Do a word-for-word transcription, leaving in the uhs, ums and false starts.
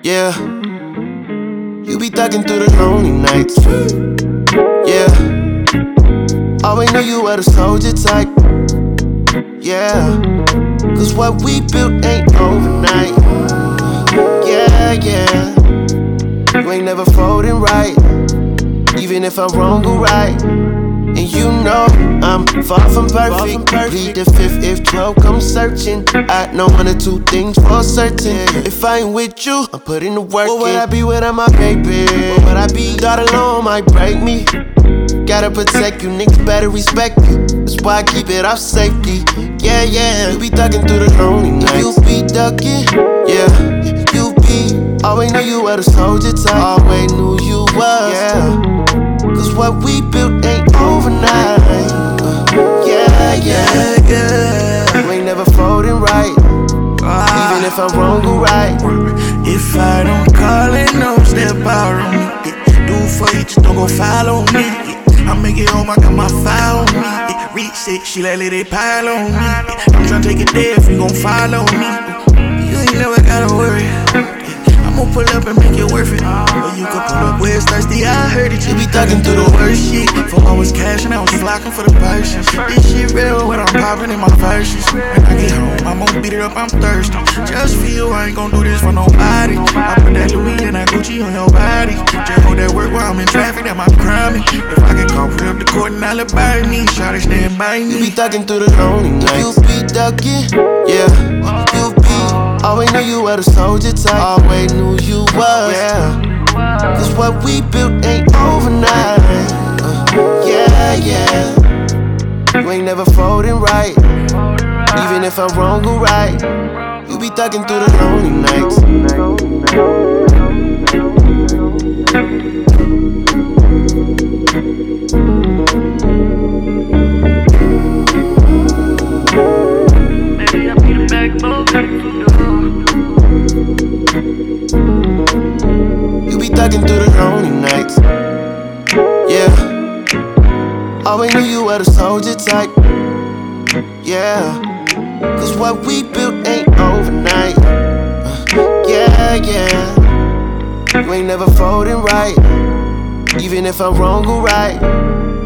Yeah, you be thugging through the lonely nights. Yeah, always knew you were the soldier type. Yeah, cause what we built ain't overnight. Yeah, yeah, you ain't never folding right, even if I'm wrong or right. And you know I'm far from perfect. Plead the fifth if twelve comes searching. I know one or two things for certain. If I ain't with you, I'm putting the work in. What would I be without my baby? What would I be? God alone might break me. Gotta protect you, niggas better respect you. That's why I keep it off safety. Yeah, yeah, you be thugging through the lonely nights. You be ducking, yeah, you be. Always knew you were the soldier type. Always knew you was, yeah. Cause what we built ain't overnight. uh, Yeah, yeah, yeah. You ain't never folding right, even if I'm wrong or right. If I don't call it, no step out on me. Yeah. Do for you, just don't go follow me. Yeah. I make it home, I got my file on me. Yeah. Reset, she let it pile on me. Yeah. I'm tryna take it there if you gon' follow me. You ain't never gotta worry. I'ma pull up and make it worth it. Or you could pull up where it's thirsty. I heard it, you be thugging through the worst shit. For I was cashing, I was flocking for the purchase. This shit real when I'm popping in my verses. When I get home, I'm gon' beat it up, I'm thirsty. Just feel I ain't gon' do this for nobody. I put that Louis and that Gucci on your body. Just hold that work while I'm in traffic, that my crime. If I get caught, put up the court and I'll buy me. Shawty stand by me. You be thugging through the lonely nights. You be ducking, yeah, you be. Always knew you were the soldier type. Always knew you was, yeah. Cause what we built ain't overnight. uh, Yeah, yeah. You ain't never folding right, even if I'm wrong or right. You be thugging through the lonely nights. Maybe I be the backbone. You be thugging through the lonely nights. Yeah, always knew you were the soldier type. Yeah, cause what we built ain't overnight. uh, Yeah, yeah. You ain't never folding right, even if I'm wrong or right.